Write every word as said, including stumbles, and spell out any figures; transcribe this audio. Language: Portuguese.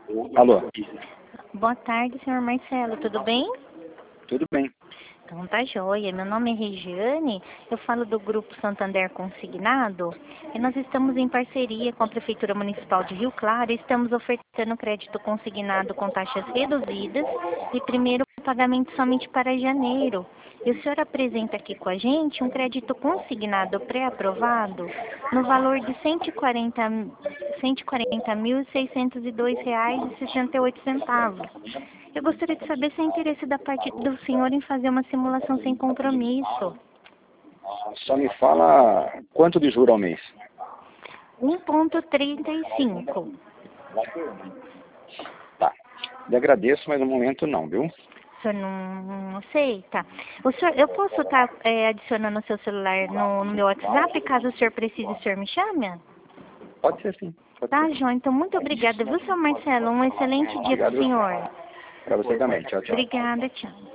Alô, Boa tarde, senhor Marcelo, tudo bem? tudo bem? Então tá joia. Meu nome é Regiane, eu falo do Grupo Santander Consignado e nós estamos em parceria com a Prefeitura Municipal de Rio Claro e estamos ofertando crédito consignado com taxas reduzidas e primeiro pagamento somente para janeiro. E o senhor apresenta aqui com a gente um crédito consignado pré-aprovado no valor de cento e quarenta, cento e quarenta mil, seiscentos e dois reais e sessenta e oito centavos. Eu gostaria de saber se há interesse da parte do senhor em fazer uma simulação sem compromisso. Só me fala quanto de juro ao mês. um vírgula trinta e cinco. Tá. Lhe agradeço, mas no momento não, viu? O senhor não aceita? O senhor, eu posso estar é, adicionando o seu celular no, no meu WhatsApp, caso o senhor precise, o senhor me chame? Pode ser sim. Pode Tá, ser. João. Então, muito obrigada, viu, seu Marcelo? Um excelente dia para Obrigado o senhor. para você também. Tchau, tchau. Obrigada, tchau.